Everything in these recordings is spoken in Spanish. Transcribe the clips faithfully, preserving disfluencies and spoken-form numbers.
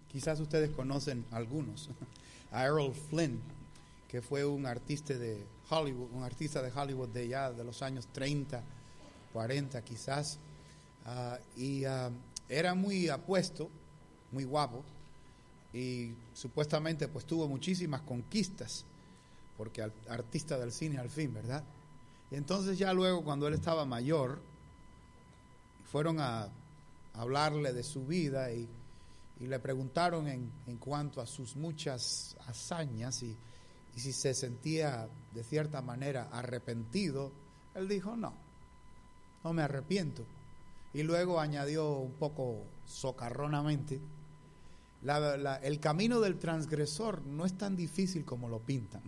Quizás ustedes conocen algunos. A Errol Flynn, que fue un artista de Hollywood, un artista de Hollywood de ya de los años treinta, cuarenta quizás, uh, y uh, era muy apuesto, muy guapo, y supuestamente pues tuvo muchísimas conquistas, porque al, artista del cine al fin, ¿verdad? Y entonces ya luego cuando él estaba mayor, fueron a hablarle de su vida y, y le preguntaron en, en cuanto a sus muchas hazañas y, y si se sentía de cierta manera arrepentido. Él dijo, no, no me arrepiento. Y luego añadió un poco socarronamente, la, la, el camino del transgresor no es tan difícil como lo pintan.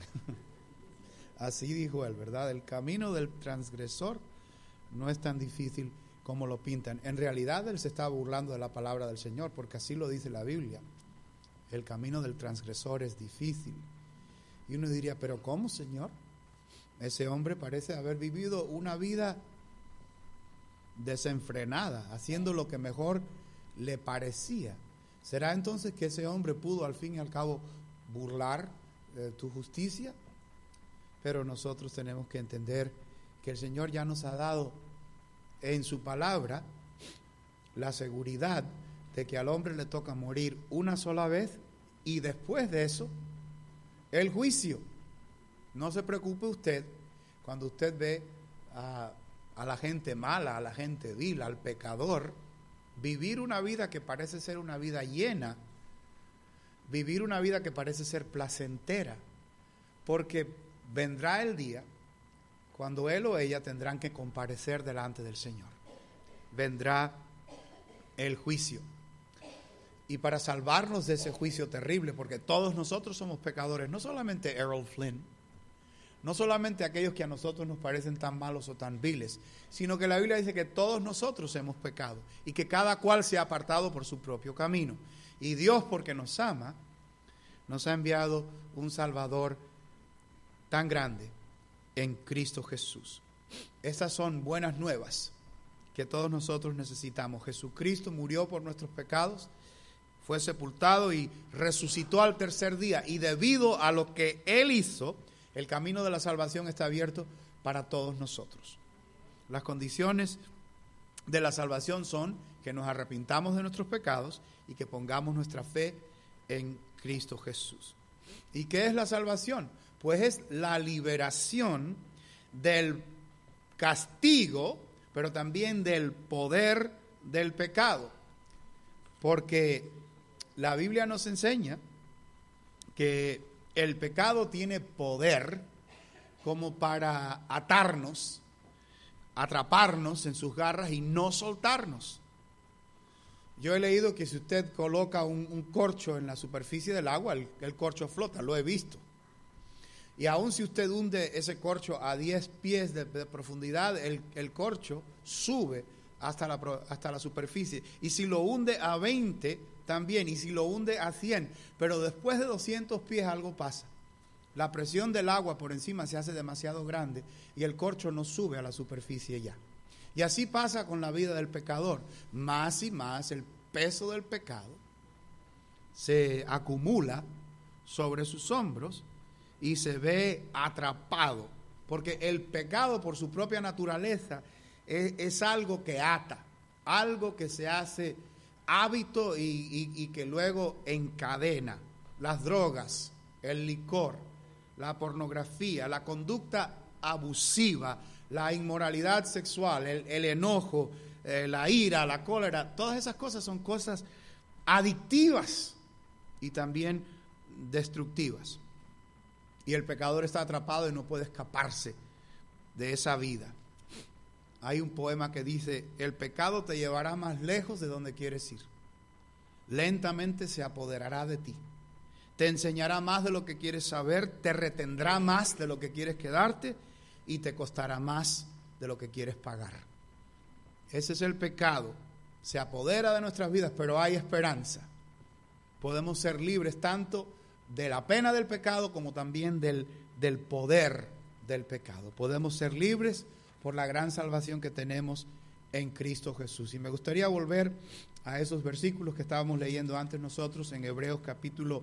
Así dijo él, ¿verdad? El camino del transgresor no es tan difícil como lo pintan. En realidad él se estaba burlando de la palabra del Señor, porque así lo dice la Biblia. El camino del transgresor es difícil. Y uno diría, ¿pero cómo, Señor? Ese hombre parece haber vivido una vida desenfrenada, haciendo lo que mejor le parecía. ¿Será entonces que ese hombre pudo al fin y al cabo burlar eh, tu justicia? Pero nosotros tenemos que entender que el Señor ya nos ha dado en su palabra la seguridad de que al hombre le toca morir una sola vez y después de eso el juicio. No se preocupe usted cuando usted ve a, a la gente mala, a la gente vil, al pecador, vivir una vida que parece ser una vida llena, vivir una vida que parece ser placentera, porque vendrá el día cuando él o ella tendrán que comparecer delante del Señor. Vendrá el juicio. Y para salvarnos de ese juicio terrible, porque todos nosotros somos pecadores, no solamente Errol Flynn, no solamente aquellos que a nosotros nos parecen tan malos o tan viles, sino que la Biblia dice que todos nosotros hemos pecado y que cada cual se ha apartado por su propio camino. Y Dios, porque nos ama, nos ha enviado un Salvador tan grande en Cristo Jesús. Estas son buenas nuevas que todos nosotros necesitamos. Jesucristo murió por nuestros pecados, fue sepultado y resucitó al tercer día, y debido a lo que Él hizo, el camino de la salvación está abierto para todos nosotros. Las condiciones de la salvación son que nos arrepintamos de nuestros pecados y que pongamos nuestra fe en Cristo Jesús. ¿Y qué es la salvación? Pues es la liberación del castigo, pero también del poder del pecado. Porque la Biblia nos enseña que el pecado tiene poder como para atarnos, atraparnos en sus garras y no soltarnos. Yo he leído que si usted coloca un, un corcho en la superficie del agua, el, el corcho flota, lo he visto. Y aun si usted hunde ese corcho a diez pies de, de profundidad, el, el corcho sube hasta la, hasta la superficie. Y si lo hunde a veinte, también. Y si lo hunde a cien. Pero después de doscientos pies algo pasa. La presión del agua por encima se hace demasiado grande y el corcho no sube a la superficie ya. Y así pasa con la vida del pecador. Más y más el peso del pecado se acumula sobre sus hombros y se ve atrapado, porque el pecado por su propia naturaleza es, es algo que ata, algo que se hace hábito y, y, y que luego encadena. Las drogas, el licor, la pornografía, la conducta abusiva, la inmoralidad sexual, el, el enojo, eh, la ira, la cólera, todas esas cosas son cosas adictivas y también destructivas. Y el pecador está atrapado y no puede escaparse de esa vida. Hay un poema que dice: el pecado te llevará más lejos de donde quieres ir. Lentamente se apoderará de ti. Te enseñará más de lo que quieres saber, te retendrá más de lo que quieres quedarte y te costará más de lo que quieres pagar. Ese es el pecado. Se apodera de nuestras vidas, pero hay esperanza. Podemos ser libres tanto de la pena del pecado como también del, del poder del pecado. Podemos ser libres por la gran salvación que tenemos en Cristo Jesús. Y me gustaría volver a esos versículos que estábamos leyendo antes nosotros en Hebreos capítulo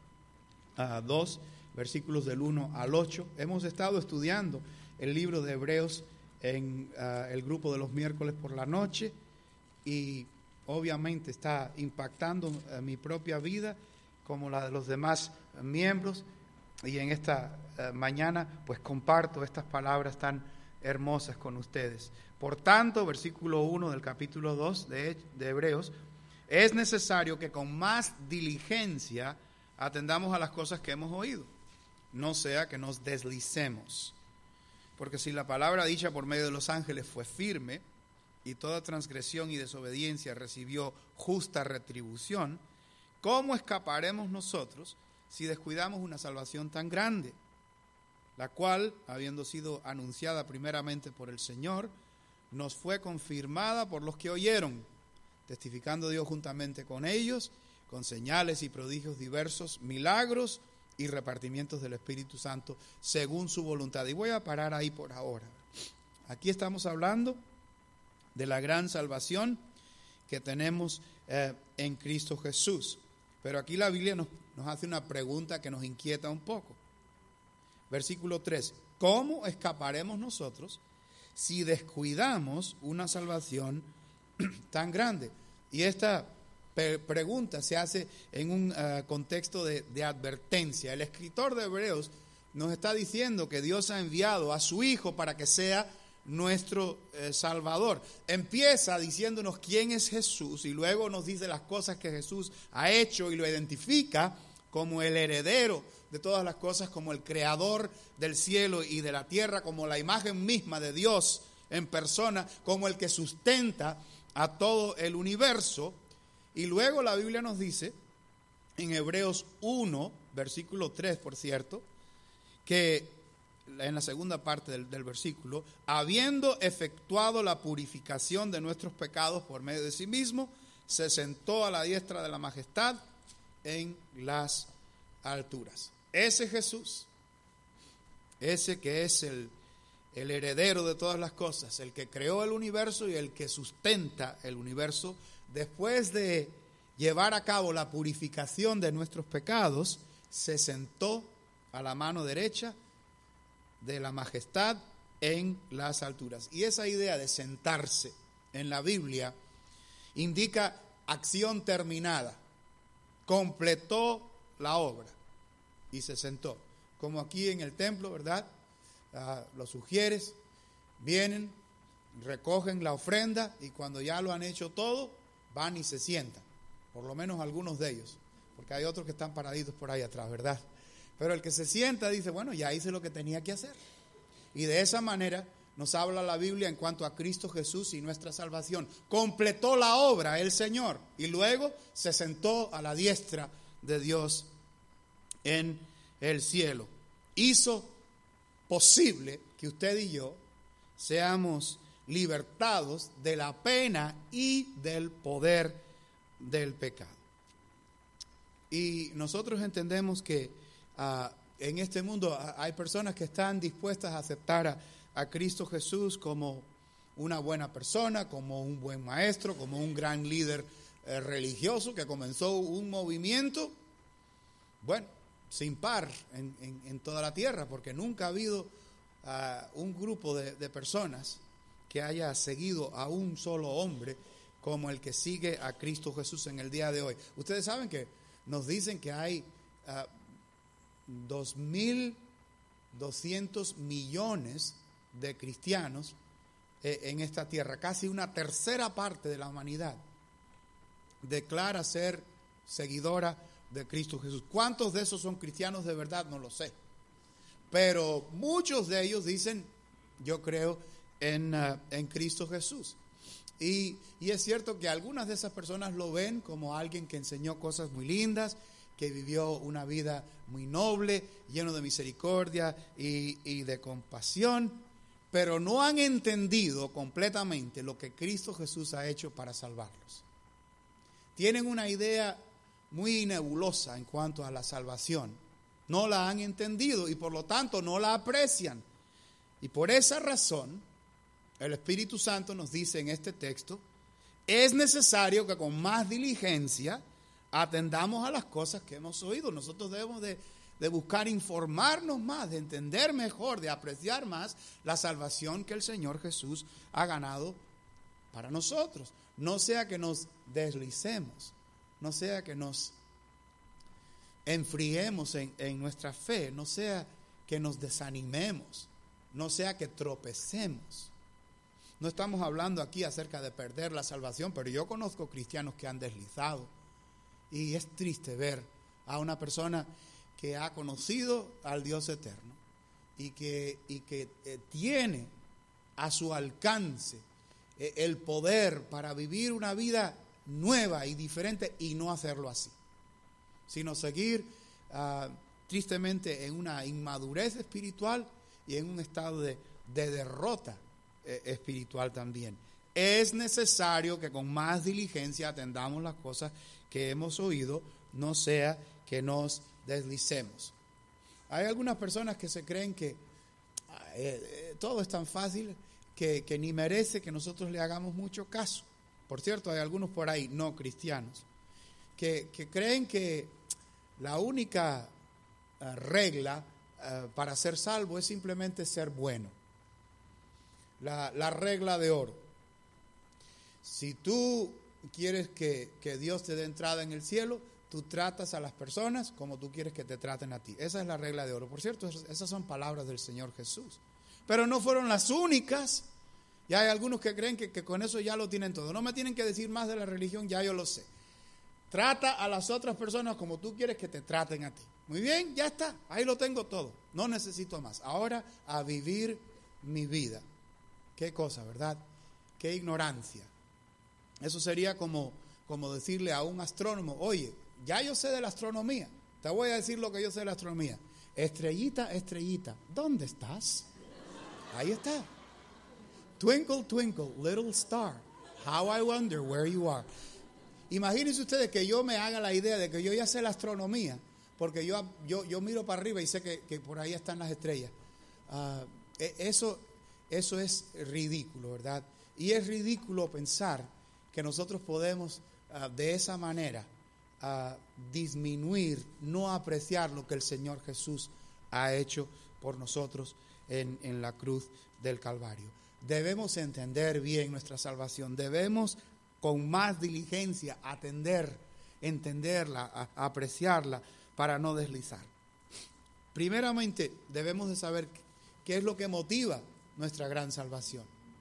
uh, dos, versículos del uno al ocho. Hemos estado estudiando el libro de Hebreos en uh, el grupo de los miércoles por la noche y obviamente está impactando uh, mi propia vida como la de los demás uh, miembros, y en esta uh, mañana pues comparto estas palabras tan hermosas con ustedes. Por tanto, versículo uno del capítulo dos de, de Hebreos, es necesario que con más diligencia atendamos a las cosas que hemos oído, no sea que nos deslicemos. Porque si la palabra dicha por medio de los ángeles fue firme, y toda transgresión y desobediencia recibió justa retribución, ¿cómo escaparemos nosotros si descuidamos una salvación tan grande, la cual, habiendo sido anunciada primeramente por el Señor, nos fue confirmada por los que oyeron, testificando Dios juntamente con ellos, con señales y prodigios diversos, milagros y repartimientos del Espíritu Santo, según su voluntad? Y voy a parar ahí por ahora. Aquí estamos hablando de la gran salvación que tenemos eh, en Cristo Jesús. Pero aquí la Biblia nos, nos hace una pregunta que nos inquieta un poco. Versículo tres. ¿Cómo escaparemos nosotros si descuidamos una salvación tan grande? Y esta pe- pregunta se hace en un uh, contexto de, de advertencia. El escritor de Hebreos nos está diciendo que Dios ha enviado a su Hijo para que sea nuestro eh, Salvador. Empieza diciéndonos quién es Jesús y luego nos dice las cosas que Jesús ha hecho y lo identifica como el heredero de todas las cosas, como el creador del cielo y de la tierra, como la imagen misma de Dios en persona, como el que sustenta a todo el universo. Y luego la Biblia nos dice en Hebreos uno, versículo tres, por cierto, que en la segunda parte del, del versículo, habiendo efectuado la purificación de nuestros pecados por medio de sí mismo, se sentó a la diestra de la majestad en las alturas. Ese Jesús, ese que es el, el heredero de todas las cosas, el que creó el universo y el que sustenta el universo, después de llevar a cabo la purificación de nuestros pecados, se sentó a la mano derecha de la majestad en las alturas. Y esa idea de sentarse en la Biblia indica acción terminada. Completó la obra y se sentó. Como aquí en el templo, ¿verdad? Uh, los sugieres vienen, recogen la ofrenda y cuando ya lo han hecho todo, van y se sientan. Por lo menos algunos de ellos, porque hay otros que están paraditos por ahí atrás, ¿verdad? Pero el que se sienta dice, bueno, ya hice lo que tenía que hacer. Y de esa manera nos habla la Biblia en cuanto a Cristo Jesús y nuestra salvación. Completó la obra el Señor y luego se sentó a la diestra de Dios en el cielo. Hizo posible que usted y yo seamos libertados de la pena y del poder del pecado. Y nosotros entendemos que Uh, en este mundo uh, hay personas que están dispuestas a aceptar a, a Cristo Jesús como una buena persona, como un buen maestro, como un gran líder uh, religioso que comenzó un movimiento, bueno, sin par en, en, en toda la tierra, porque nunca ha habido uh, un grupo de, de personas que haya seguido a un solo hombre como el que sigue a Cristo Jesús en el día de hoy. Ustedes saben que nos dicen que hay Uh, dos mil doscientos millones de cristianos eh, en esta tierra. Casi una tercera parte de la humanidad declara ser seguidora de Cristo Jesús. ¿Cuántos de esos son cristianos de verdad? No lo sé. Pero muchos de ellos dicen, yo creo en, uh, en Cristo Jesús. Y, y es cierto que algunas de esas personas lo ven como alguien que enseñó cosas muy lindas, que vivió una vida muy noble, lleno de misericordia y, y de compasión, pero no han entendido completamente lo que Cristo Jesús ha hecho para salvarlos. Tienen una idea muy nebulosa en cuanto a la salvación. No la han entendido y por lo tanto no la aprecian. Y por esa razón el Espíritu Santo nos dice en este texto, es necesario que con más diligencia atendamos a las cosas que hemos oído. Nosotros debemos de, de buscar informarnos más, de entender mejor, de apreciar más la salvación que el Señor Jesús ha ganado para nosotros. No sea que nos deslicemos, no sea que nos enfriemos en, en nuestra fe, no sea que nos desanimemos, no sea que tropecemos. No estamos hablando aquí acerca de perder la salvación, pero yo conozco cristianos que han deslizado y es triste ver a una persona que ha conocido al Dios eterno y que, y que eh, tiene a su alcance eh, el poder para vivir una vida nueva y diferente y no hacerlo así, sino seguir uh, tristemente en una inmadurez espiritual y en un estado de, de derrota espiritual también. Es necesario que con más diligencia atendamos las cosas que hemos oído, no sea que nos deslicemos. Hay algunas personas que se creen que eh, eh, todo es tan fácil que, que ni merece que nosotros le hagamos mucho caso. Por cierto, hay algunos por ahí no cristianos que, que creen que la única uh, regla uh, para ser salvo es simplemente ser bueno. La, la regla de oro. Si tú quieres que, que Dios te dé entrada en el cielo, tú tratas a las personas como tú quieres que te traten a ti. Esa es la regla de oro. Por cierto, esas son palabras del Señor Jesús. Pero no fueron las únicas. Y hay algunos que creen que, que con eso ya lo tienen todo. No me tienen que decir más de la religión, ya yo lo sé. Trata a las otras personas como tú quieres que te traten a ti. Muy bien, ya está. Ahí lo tengo todo. No necesito más. Ahora a vivir mi vida. Qué cosa, ¿verdad? Qué ignorancia. Eso sería como, como decirle a un astrónomo, oye, ya yo sé de la astronomía, te voy a decir lo que yo sé de la astronomía. Estrellita, estrellita, ¿dónde estás? Ahí está. Twinkle, twinkle, little star, how I wonder where you are. Imagínense ustedes que yo me haga la idea de que yo ya sé la astronomía, porque yo, yo, yo miro para arriba y sé que, que por ahí están las estrellas. Uh, eso... Eso es ridículo, ¿verdad? Y es ridículo pensar que nosotros podemos uh, de esa manera uh, disminuir, no apreciar lo que el Señor Jesús ha hecho por nosotros en, en la cruz del Calvario. Debemos entender bien nuestra salvación, debemos con más diligencia atender, entenderla, a, apreciarla para no deslizar. Primeramente, debemos de saber qué es lo que motiva nuestra gran salvación.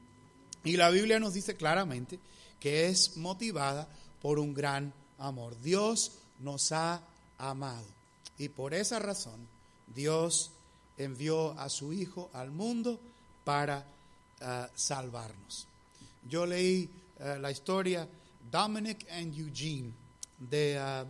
Y la Biblia nos dice claramente que es motivada por un gran amor. Dios nos ha amado. Y por esa razón, Dios envió a su Hijo al mundo para uh, salvarnos. Yo leí uh, la historia Dominic and Eugene de, uh,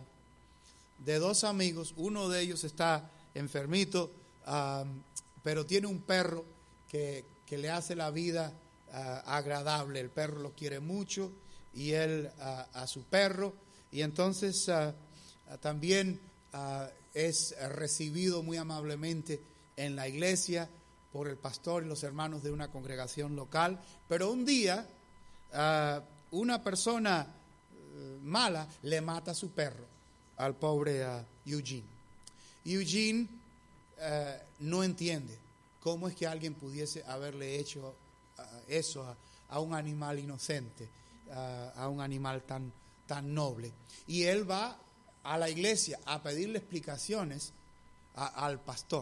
de dos amigos. Uno de ellos está enfermito, um, pero tiene un perro que que le hace la vida uh, agradable. El perro lo quiere mucho y él uh, a su perro. Y entonces uh, uh, también uh, es recibido muy amablemente en la iglesia por el pastor y los hermanos de una congregación local. Pero un día uh, una persona uh, mala le mata a su perro, al pobre uh, Eugene. Eugene uh, no entiende cómo es que alguien pudiese haberle hecho uh, eso a, a un animal inocente, uh, a un animal tan, tan noble. Y él va a la iglesia a pedirle explicaciones a, al pastor.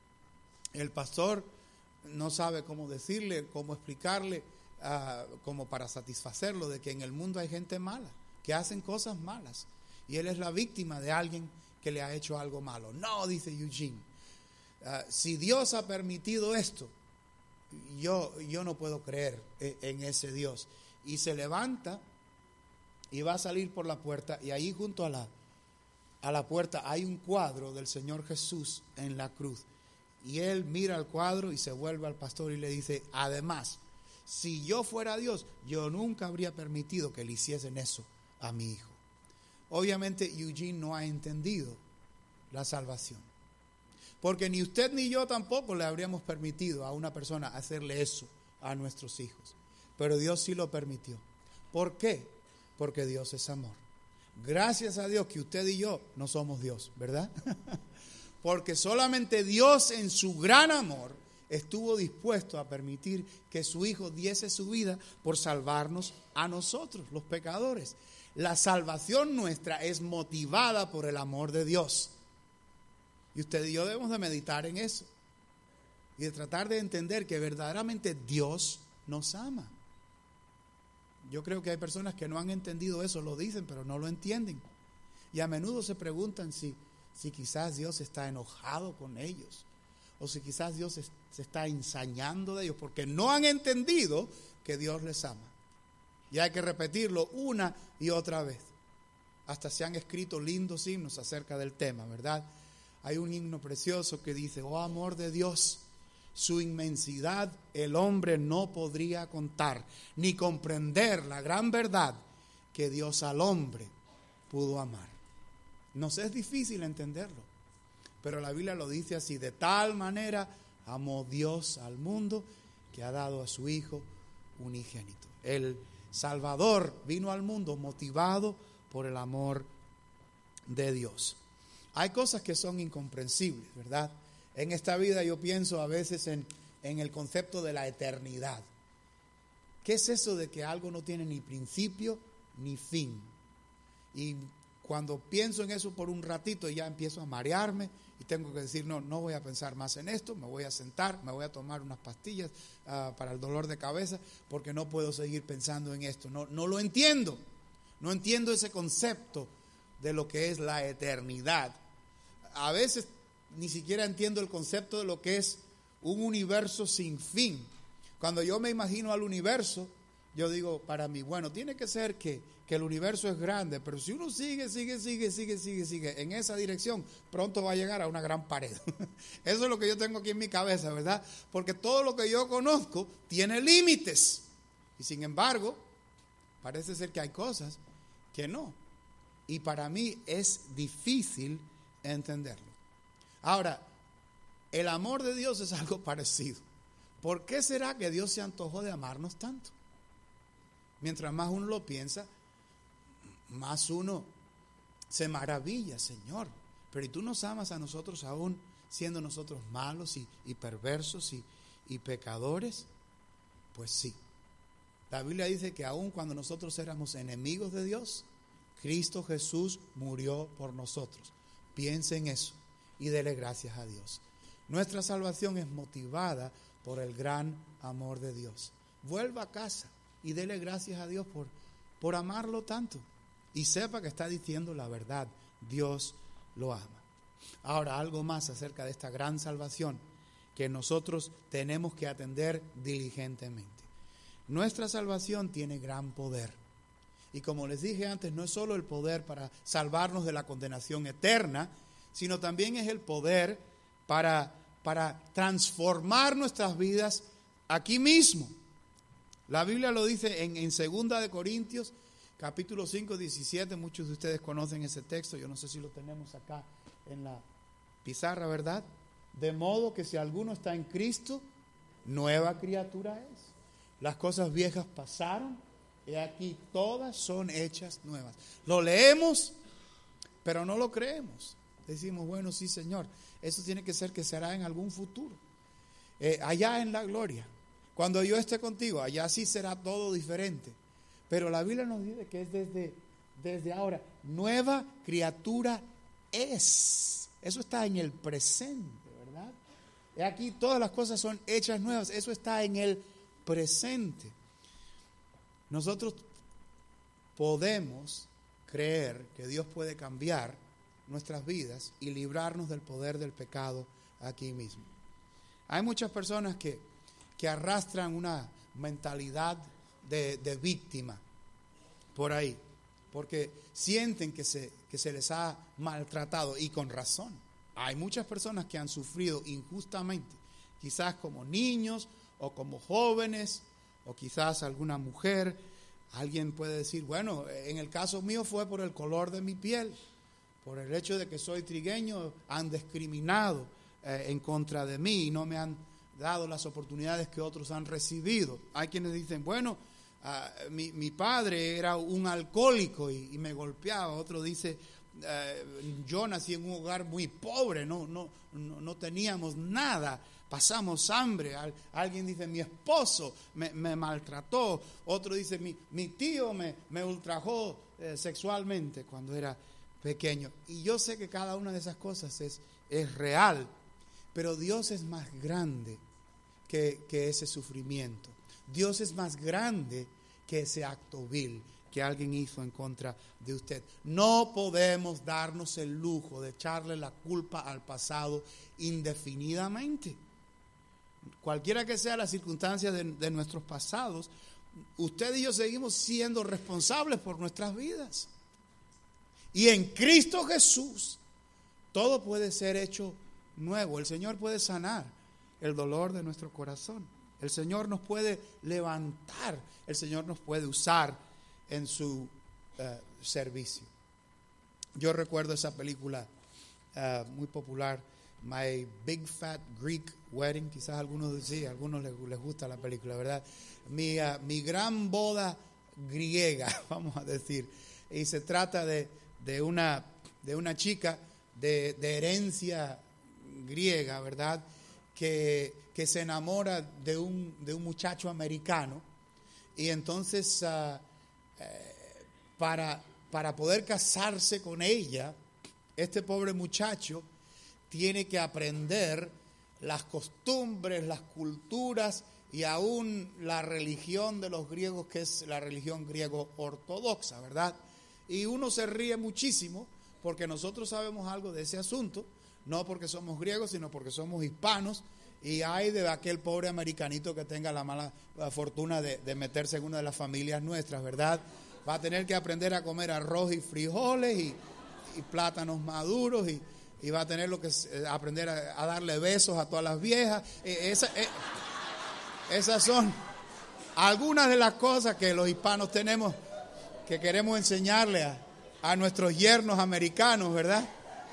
El pastor no sabe cómo decirle, cómo explicarle, uh, como para satisfacerlo de que en el mundo hay gente mala, que hacen cosas malas. Y él es la víctima de alguien que le ha hecho algo malo. No, dice Eugene. Uh, si Dios ha permitido esto, yo, yo no puedo creer en, en ese Dios. Y se levanta y va a salir por la puerta, y ahí junto a la, a la puerta hay un cuadro del Señor Jesús en la cruz. Y él mira el cuadro y se vuelve al pastor y le dice, además, si yo fuera Dios, yo nunca habría permitido que le hiciesen eso a mi hijo. Obviamente Eugene no ha entendido la salvación. Porque ni usted ni yo tampoco le habríamos permitido a una persona hacerle eso a nuestros hijos. Pero Dios sí lo permitió. ¿Por qué? Porque Dios es amor. Gracias a Dios que usted y yo no somos Dios, ¿verdad? Porque solamente Dios en su gran amor estuvo dispuesto a permitir que su Hijo diese su vida por salvarnos a nosotros, los pecadores. La salvación nuestra es motivada por el amor de Dios. Y usted y yo debemos de meditar en eso. Y de tratar de entender que verdaderamente Dios nos ama. Yo creo que hay personas que no han entendido eso, lo dicen, pero no lo entienden. Y a menudo se preguntan si, si quizás Dios está enojado con ellos. O si quizás Dios es, se está ensañando de ellos, porque no han entendido que Dios les ama. Y hay que repetirlo una y otra vez. Hasta se han escrito lindos himnos acerca del tema, ¿verdad? Hay un himno precioso que dice: oh amor de Dios, su inmensidad el hombre no podría contar, ni comprender la gran verdad que Dios al hombre pudo amar. Nos es difícil entenderlo, pero la Biblia lo dice así: de tal manera amó Dios al mundo que ha dado a su Hijo unigénito. El Salvador vino al mundo motivado por el amor de Dios. Hay cosas que son incomprensibles, ¿verdad? En esta vida yo pienso a veces en, en el concepto de la eternidad. ¿Qué es eso de que algo no tiene ni principio ni fin? Y cuando pienso en eso por un ratito ya empiezo a marearme y tengo que decir, no, no voy a pensar más en esto, me voy a sentar, me voy a tomar unas pastillas uh, para el dolor de cabeza, porque no puedo seguir pensando en esto. No, no lo entiendo, no entiendo ese concepto de lo que es la eternidad. A veces ni siquiera entiendo el concepto de lo que es un universo sin fin. Cuando yo me imagino al universo, yo digo para mí, bueno, tiene que ser que, que el universo es grande, pero si uno sigue, sigue, sigue, sigue, sigue, sigue en esa dirección, pronto va a llegar a una gran pared. Eso es lo que yo tengo aquí en mi cabeza, ¿verdad? Porque todo lo que yo conozco tiene límites. Y sin embargo, parece ser que hay cosas que no. Y para mí es difícil entenderlo. Ahora, el amor de Dios es algo parecido. ¿Por qué será que Dios se antojó de amarnos tanto? Mientras más uno lo piensa, más uno se maravilla, Señor. Pero ¿y tú nos amas a nosotros aún siendo nosotros malos y, y perversos y, y pecadores? Pues sí. La Biblia dice que aún cuando nosotros éramos enemigos de Dios, Cristo Jesús murió por nosotros. Piense en eso y dele gracias a Dios. Nuestra salvación es motivada por el gran amor de Dios. Vuelva a casa y dele gracias a Dios por, por amarlo tanto. Y sepa que está diciendo la verdad. Dios lo ama. Ahora, algo más acerca de esta gran salvación que nosotros tenemos que atender diligentemente. Nuestra salvación tiene gran poder. Y como les dije antes, no es solo el poder para salvarnos de la condenación eterna, sino también es el poder para, para transformar nuestras vidas aquí mismo. La Biblia lo dice en, en segunda de Corintios, capítulo cinco, diecisiete. Muchos de ustedes conocen ese texto. Yo no sé si lo tenemos acá en la pizarra, ¿verdad? De modo que si alguno está en Cristo, nueva criatura es. Las cosas viejas pasaron, y aquí todas son hechas nuevas. Lo leemos, pero no lo creemos. Decimos, bueno, sí, Señor, eso tiene que ser que será en algún futuro. Eh, allá en la gloria, cuando yo esté contigo, allá sí será todo diferente. Pero la Biblia nos dice que es desde, desde ahora. Nueva criatura es. Eso está en el presente, ¿verdad? Y aquí todas las cosas son hechas nuevas. Eso está en el presente. Nosotros podemos creer que Dios puede cambiar nuestras vidas y librarnos del poder del pecado aquí mismo. Hay muchas personas que, que arrastran una mentalidad de, de víctima por ahí, porque sienten que se, que se les ha maltratado, y con razón. Hay muchas personas que han sufrido injustamente, quizás como niños o como jóvenes, o quizás alguna mujer. Alguien puede decir, bueno, en el caso mío fue por el color de mi piel, por el hecho de que soy trigueño, han discriminado eh, en contra de mí y no me han dado las oportunidades que otros han recibido. Hay quienes dicen, bueno, uh, mi, mi padre era un alcohólico y, y me golpeaba. Otro dice, uh, yo nací en un hogar muy pobre, no, no, no, no teníamos nada, pasamos hambre. Al, alguien dice, mi esposo me, me maltrató. Otro dice, mi, mi tío me, me ultrajó eh, sexualmente cuando era pequeño. Y yo sé que cada una de esas cosas es, es real, pero Dios es más grande que, que ese sufrimiento. Dios es más grande que ese acto vil que alguien hizo en contra de usted. No podemos darnos el lujo de echarle la culpa al pasado indefinidamente. Cualquiera que sea la circunstancia de, de nuestros pasados, usted y yo seguimos siendo responsables por nuestras vidas. Y en Cristo Jesús todo puede ser hecho nuevo. El Señor puede sanar el dolor de nuestro corazón. El Señor nos puede levantar. El Señor nos puede usar en su uh, servicio. Yo recuerdo esa película uh, muy popular, My Big Fat Greek Wedding. Quizás algunos sí, a algunos les, les gusta la película, ¿verdad? Mi, uh, mi gran boda griega, vamos a decir. Y se trata de, de, una, de una chica de, de herencia griega, ¿verdad? Que, que se enamora de un, de un muchacho americano. Y entonces, uh, eh, para, para poder casarse con ella, este pobre muchacho tiene que aprender las costumbres, las culturas y aún la religión de los griegos, que es la religión griego ortodoxa, ¿verdad? Y uno se ríe muchísimo porque nosotros sabemos algo de ese asunto, no porque somos griegos, sino porque somos hispanos, y hay de aquel pobre americanito que tenga la mala fortuna de, de meterse en una de las familias nuestras, ¿verdad? Va a tener que aprender a comer arroz y frijoles y, y plátanos maduros y, y va a tener lo que aprender a, a darle besos a todas las viejas. Eh, esa, eh, esas son algunas de las cosas que los hispanos tenemos, que queremos enseñarle a, a nuestros yernos americanos, ¿verdad?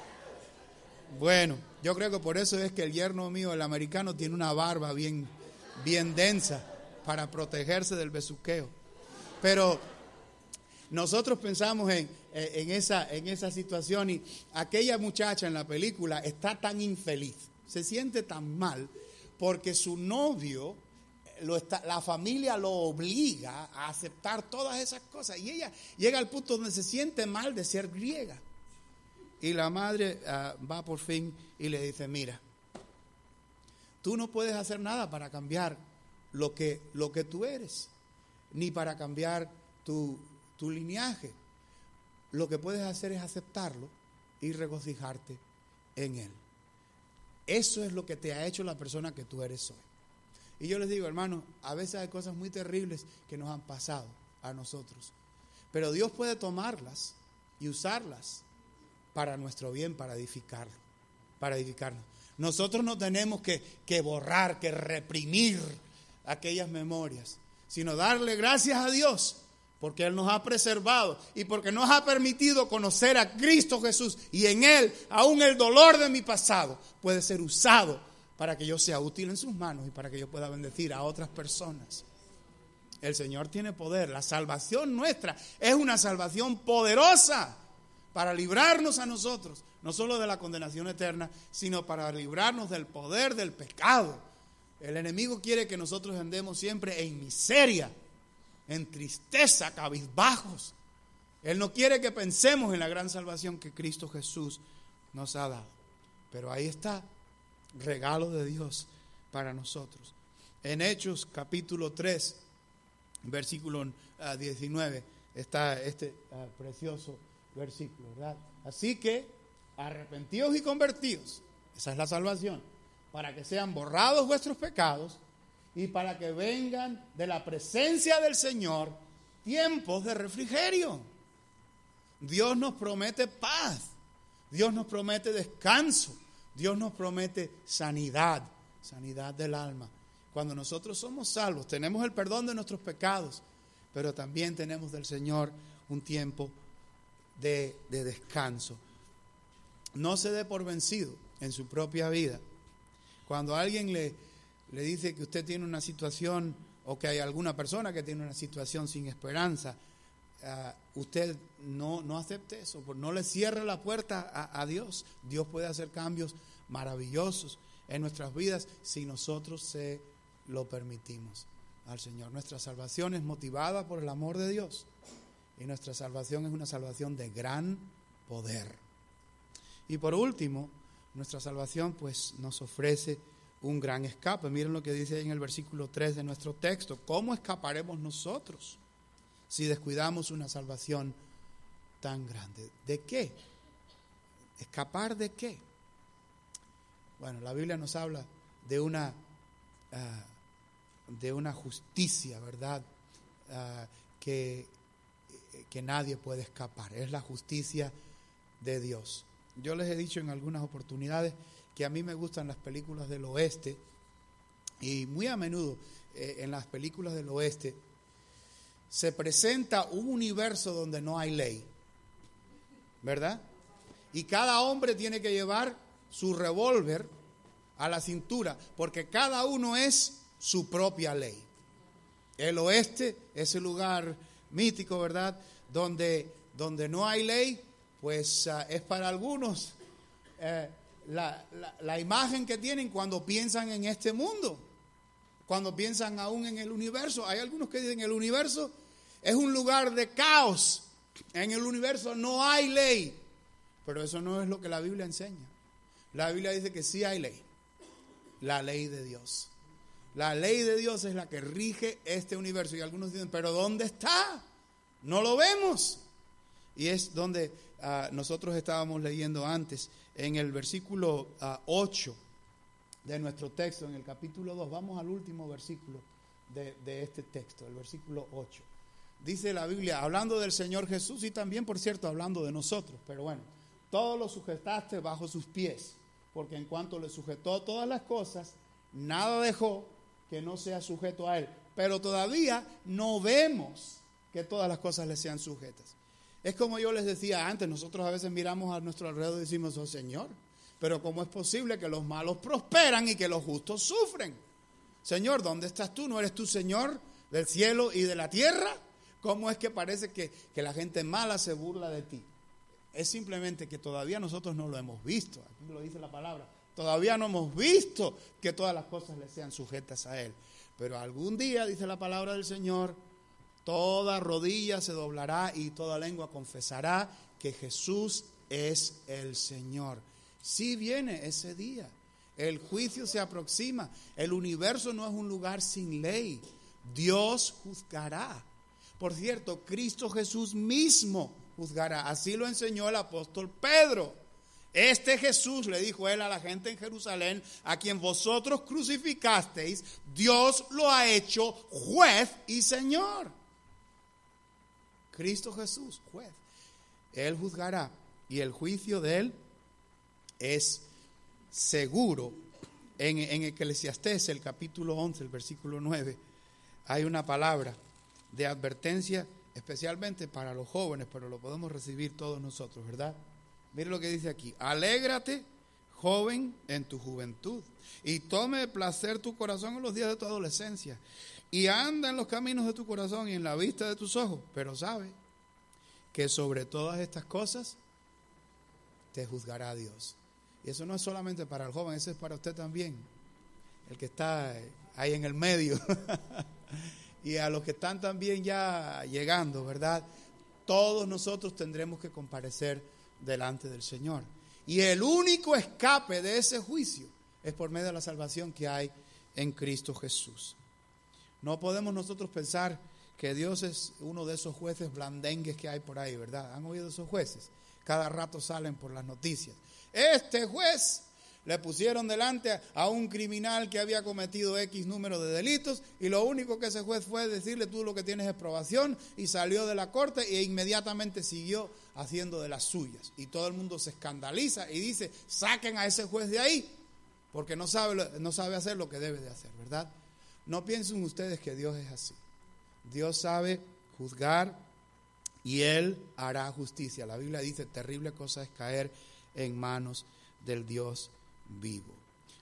Bueno, yo creo que por eso es que el yerno mío, el americano, tiene una barba bien, bien densa para protegerse del besuqueo. Pero nosotros pensamos en, en, esa, en esa situación, y aquella muchacha en la película está tan infeliz, se siente tan mal porque su novio, lo está, la familia lo obliga a aceptar todas esas cosas, y ella llega al punto donde se siente mal de ser griega. Y la madre uh, va por fin y le dice, mira, tú no puedes hacer nada para cambiar lo que, lo que tú eres, ni para cambiar tu, tu linaje. Lo que puedes hacer es aceptarlo y regocijarte en él. Eso es lo que te ha hecho la persona que tú eres hoy. Y yo les digo, hermanos, a veces hay cosas muy terribles que nos han pasado a nosotros, pero Dios puede tomarlas y usarlas para nuestro bien, para edificarlo, para edificarnos. Nosotros no tenemos que, que borrar, que reprimir aquellas memorias, sino darle gracias a Dios porque Él nos ha preservado y porque nos ha permitido conocer a Cristo Jesús, y en Él, aún el dolor de mi pasado puede ser usado para que yo sea útil en sus manos y para que yo pueda bendecir a otras personas. El Señor tiene poder. La salvación nuestra es una salvación poderosa para librarnos a nosotros, no solo de la condenación eterna, sino para librarnos del poder del pecado. El enemigo quiere que nosotros andemos siempre en miseria, en tristeza, cabizbajos. Él no quiere que pensemos en la gran salvación que Cristo Jesús nos ha dado. Pero ahí está, regalo de Dios para nosotros. En Hechos capítulo tres, versículo uh, diecinueve, está este uh, precioso versículo, ¿verdad? Así que arrepentíos y convertíos, esa es la salvación, para que sean borrados vuestros pecados y para que vengan de la presencia del Señor tiempos de refrigerio. Dios nos promete paz, Dios nos promete descanso, Dios nos promete sanidad, sanidad del alma. Cuando nosotros somos salvos, tenemos el perdón de nuestros pecados, pero también tenemos del Señor un tiempo De, de descanso. No se dé por vencido en su propia vida. Cuando alguien le, le dice que usted tiene una situación o que hay alguna persona que tiene una situación sin esperanza, uh, usted no, no acepte eso, no le cierre la puerta a, a Dios. Dios puede hacer cambios maravillosos en nuestras vidas si nosotros se lo permitimos al Señor. Nuestra salvación es motivada por el amor de Dios y nuestra salvación es una salvación de gran poder. Y por último, nuestra salvación pues nos ofrece un gran escape. Miren lo que dice ahí en el versículo tres de nuestro texto. ¿Cómo escaparemos nosotros si descuidamos una salvación tan grande? ¿De qué? ¿Escapar de qué? Bueno, la Biblia nos habla de una, uh, de una justicia, ¿verdad? Uh, que, que nadie puede escapar. Es la justicia de Dios. Yo les he dicho en algunas oportunidades que a mí me gustan las películas del oeste, y muy a menudo eh, en las películas del oeste se presenta un universo donde no hay ley, ¿verdad? Y cada hombre tiene que llevar su revólver a la cintura, porque cada uno es su propia ley. El oeste es el lugar mítico, ¿verdad? Donde, donde no hay ley, pues uh, es para algunos eh, la, la, la imagen que tienen cuando piensan en este mundo, cuando piensan aún en el universo. Hay algunos que dicen el universo es un lugar de caos, en el universo no hay ley, pero eso no es lo que la Biblia enseña. La Biblia dice que sí hay ley, la ley de Dios. La ley de Dios es la que rige este universo. Y algunos dicen, pero ¿dónde está? No lo vemos. Y es donde uh, nosotros estábamos leyendo antes, en el versículo uh, ocho de nuestro texto, en el capítulo dos. Vamos al último versículo de, de este texto, el versículo ocho. Dice la Biblia, hablando del Señor Jesús y también, por cierto, hablando de nosotros. Pero bueno, todo lo sujetaste bajo sus pies, porque en cuanto le sujetó todas las cosas, nada dejó que no sea sujeto a él. Pero todavía no vemos que todas las cosas le sean sujetas. Es como yo les decía antes, nosotros a veces miramos a nuestro alrededor y decimos, oh Señor, pero ¿cómo es posible que los malos prosperan y que los justos sufren? Señor, ¿dónde estás tú? ¿No eres tú Señor del cielo y de la tierra? ¿Cómo es que parece que, que la gente mala se burla de ti? Es simplemente que todavía nosotros no lo hemos visto. Aquí lo dice la palabra. Todavía no hemos visto que todas las cosas le sean sujetas a Él. Pero algún día, dice la palabra del Señor, toda rodilla se doblará y toda lengua confesará que Jesús es el Señor. Sí viene ese día. El juicio se aproxima. El universo no es un lugar sin ley. Dios juzgará. Por cierto, Cristo Jesús mismo juzgará. Así lo enseñó el apóstol Pedro. Este Jesús, le dijo él a la gente en Jerusalén, a quien vosotros crucificasteis, Dios lo ha hecho juez y Señor. Cristo Jesús, juez. Él juzgará y el juicio de él es seguro. En, en Eclesiastés, el capítulo once, el versículo nueve, hay una palabra de advertencia especialmente para los jóvenes, pero lo podemos recibir todos nosotros, ¿verdad? Mire lo que dice aquí: alégrate, joven, en tu juventud, y tome placer tu corazón en los días de tu adolescencia, y anda en los caminos de tu corazón y en la vista de tus ojos, pero sabe que sobre todas estas cosas te juzgará Dios. Y eso no es solamente para el joven, eso es para usted también, el que está ahí en el medio. Y a los que están también ya llegando, ¿verdad? Todos nosotros tendremos que comparecer delante del Señor. Y el único escape de ese juicio es por medio de la salvación que hay en Cristo Jesús. No podemos nosotros pensar que Dios es uno de esos jueces blandengues que hay por ahí, ¿verdad? ¿Han oído esos jueces? Cada rato salen por las noticias. Este juez le pusieron delante a un criminal que había cometido X número de delitos y lo único que ese juez fue decirle: tú lo que tienes es probación, y salió de la corte e inmediatamente siguió haciendo de las suyas. Y todo el mundo se escandaliza y dice: saquen a ese juez de ahí porque no sabe, no sabe hacer lo que debe de hacer, ¿verdad? No piensen ustedes que Dios es así. Dios sabe juzgar y Él hará justicia. La Biblia dice: terrible cosa es caer en manos del Dios vivo.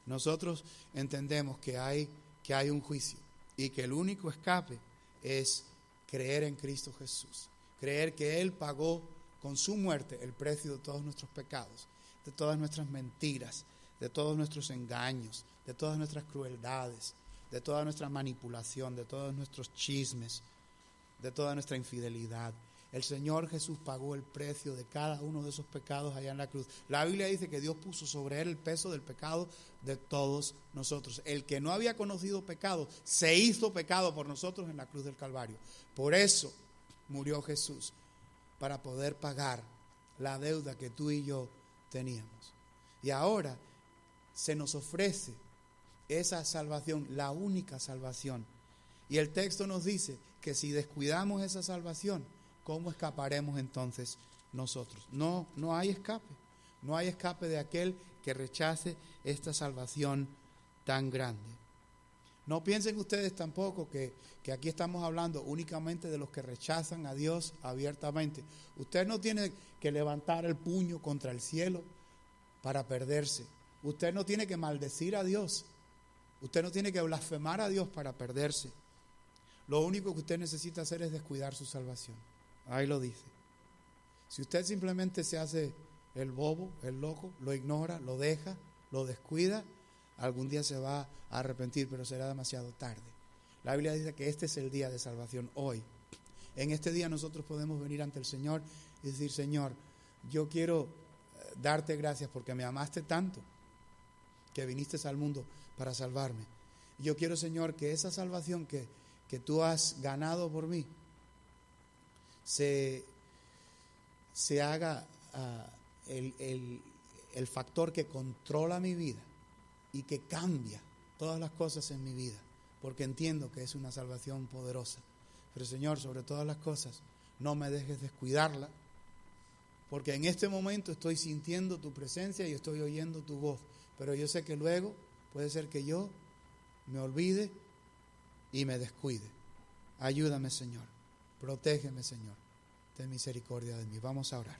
Nosotros entendemos que hay, que hay un juicio y que el único escape es creer en Cristo Jesús. Creer que Él pagó con su muerte el precio de todos nuestros pecados, de todas nuestras mentiras, de todos nuestros engaños, de todas nuestras crueldades, de toda nuestra manipulación, de todos nuestros chismes, de toda nuestra infidelidad. El Señor Jesús pagó el precio de cada uno de esos pecados allá en la cruz. La Biblia dice que Dios puso sobre Él el peso del pecado de todos nosotros. El que no había conocido pecado se hizo pecado por nosotros en la cruz del Calvario. Por eso murió Jesús, para poder pagar la deuda que tú y yo teníamos. Y ahora se nos ofrece esa salvación, la única salvación. Y el texto nos dice que si descuidamos esa salvación, ¿cómo escaparemos entonces nosotros? No, no hay escape. No hay escape de aquel que rechace esta salvación tan grande. No piensen ustedes tampoco que, que aquí estamos hablando únicamente de los que rechazan a Dios abiertamente. Usted no tiene que levantar el puño contra el cielo para perderse. Usted no tiene que maldecir a Dios. Usted no tiene que blasfemar a Dios para perderse. Lo único que usted necesita hacer es descuidar su salvación. Ahí lo dice. Si usted simplemente se hace el bobo, el loco, lo ignora, lo deja, lo descuida, algún día se va a arrepentir, pero será demasiado tarde. La Biblia dice que este es el día de salvación, hoy. En este día nosotros podemos venir ante el Señor y decir: Señor, yo quiero darte gracias porque me amaste tanto que viniste al mundo para salvarme. Yo quiero, Señor, que esa salvación que, que tú has ganado por mí se, se haga uh, el, el, el factor que controla mi vida y que cambia todas las cosas en mi vida, porque entiendo que es una salvación poderosa. Pero, Señor, sobre todas las cosas, no me dejes descuidarla, porque en este momento estoy sintiendo tu presencia y estoy oyendo tu voz, pero yo sé que luego puede ser que yo me olvide y me descuide. Ayúdame, Señor. Protégeme, Señor. Ten misericordia de mí. Vamos a orar.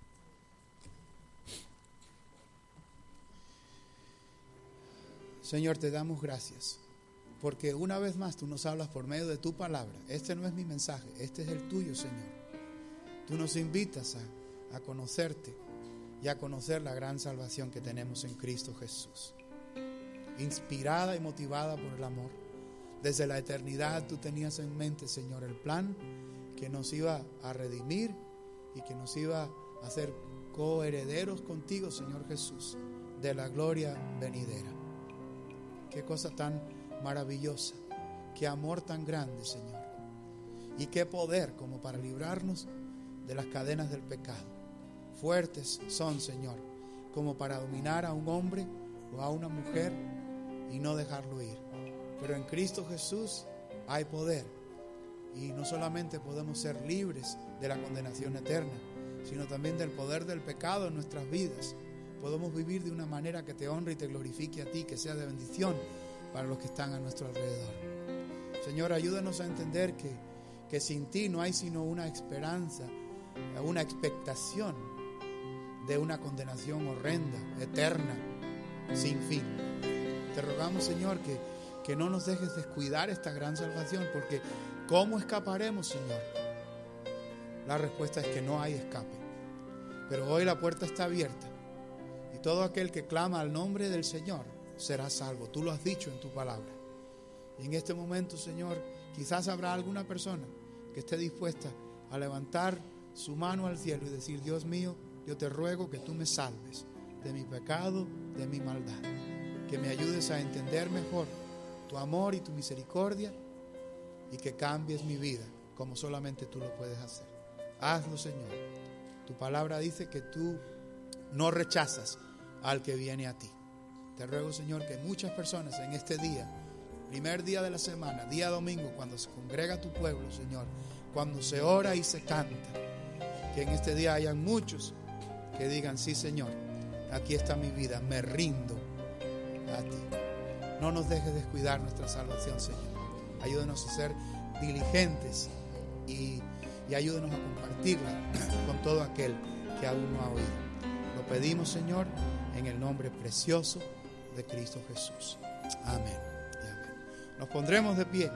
Señor, te damos gracias, porque una vez más tú nos hablas por medio de tu palabra. Este no es mi mensaje, este es el tuyo, Señor. Tú nos invitas a, a conocerte y a conocer la gran salvación que tenemos en Cristo Jesús. Inspirada y motivada por el amor, desde la eternidad tú tenías en mente, Señor, el plan que nos iba a redimir y que nos iba a hacer coherederos contigo, Señor Jesús, de la gloria venidera. Qué cosa tan maravillosa, qué amor tan grande, Señor, y qué poder como para librarnos de las cadenas del pecado. Fuertes son, Señor, como para dominar a un hombre o a una mujer y no dejarlo ir. Pero en Cristo Jesús hay poder, y no solamente podemos ser libres de la condenación eterna, sino también del poder del pecado en nuestras vidas. Podemos vivir de una manera que te honre y te glorifique a ti, que sea de bendición para los que están a nuestro alrededor. Señor, ayúdanos a entender que, que sin ti no hay sino una esperanza, una expectación de una condenación horrenda, eterna, sin fin. Te rogamos, Señor, que, que no nos dejes descuidar esta gran salvación, porque ¿cómo escaparemos, Señor? La respuesta es que no hay escape. Pero hoy la puerta está abierta, y todo aquel que clama al nombre del Señor será salvo. Tú lo has dicho en tu palabra. Y en este momento, Señor, quizás habrá alguna persona que esté dispuesta a levantar su mano al cielo y decir: Dios mío, yo te ruego que tú me salves de mi pecado, de mi maldad, que me ayudes a entender mejor tu amor y tu misericordia, y que cambies mi vida como solamente tú lo puedes hacer. Hazlo, Señor. Tu palabra dice que tú no rechazas al que viene a ti. Te ruego, Señor, que muchas personas en este día, primer día de la semana, día domingo, cuando se congrega tu pueblo, Señor, cuando se ora y se canta, que en este día hayan muchos que digan: sí, Señor, aquí está mi vida, me rindo a ti. No nos dejes descuidar nuestra salvación, Señor. Ayúdanos a ser diligentes y, y ayúdanos a compartirla con todo aquel que aún no ha oído. Lo pedimos, Señor, en el nombre precioso de Cristo Jesús. Amén y amén. Nos pondremos de pie.